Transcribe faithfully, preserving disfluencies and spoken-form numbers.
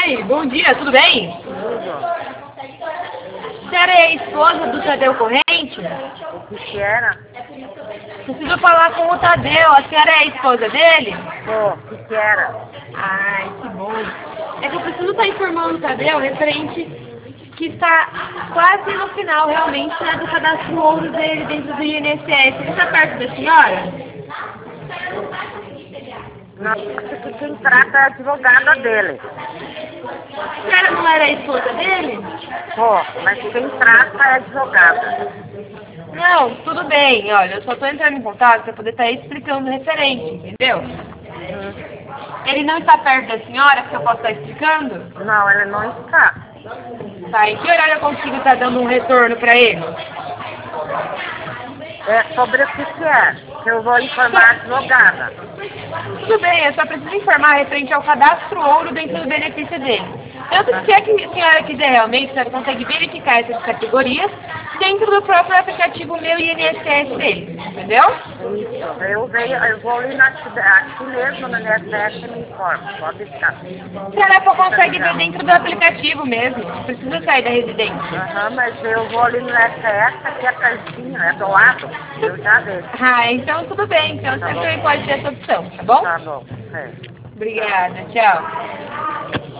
Oi, bom dia, tudo bem? A senhora é a esposa do Tadeu Corrente? O que era? Preciso falar com o Tadeu, a senhora é a esposa dele? Pô, o que que era? Ai, que bom. É que eu preciso estar informando o Tadeu referente que está quase no final, realmente, né, do cadastro ouro dele dentro do I N S S. Ele está perto da senhora? Não, que quem trata é a advogada dele. A senhora não era a esposa dele? Pô, mas quem trata é a advogada. Não, tudo bem, olha, eu só estou entrando em contato para poder estar explicando o referente, entendeu? Hum. Ele não está perto da senhora, que eu posso estar explicando? Não, ele não está. Tá, em que horário eu consigo estar dando um retorno para ele? É sobre o que que é, que eu vou informar a advogada. Tudo bem, eu só preciso informar referente ao cadastro ouro dentro do benefício dele. Tanto que se a que- senhora quiser realmente, a senhora consegue verificar essas categorias dentro do próprio aplicativo Meu I N S S dele, entendeu? Isso, eu, veio, eu vou ali na, aqui mesmo no I N S S e me informo, pode ficar. A senhora só consegue ver dentro do aplicativo mesmo, não precisa sair da residência. Aham, mas eu vou ali no I N S S, aqui é pertinho, é do lado, eu já vejo. Ah, então tudo bem, então você também pode ter essa opção, tá bom? Tá bom, é. Obrigada, tchau.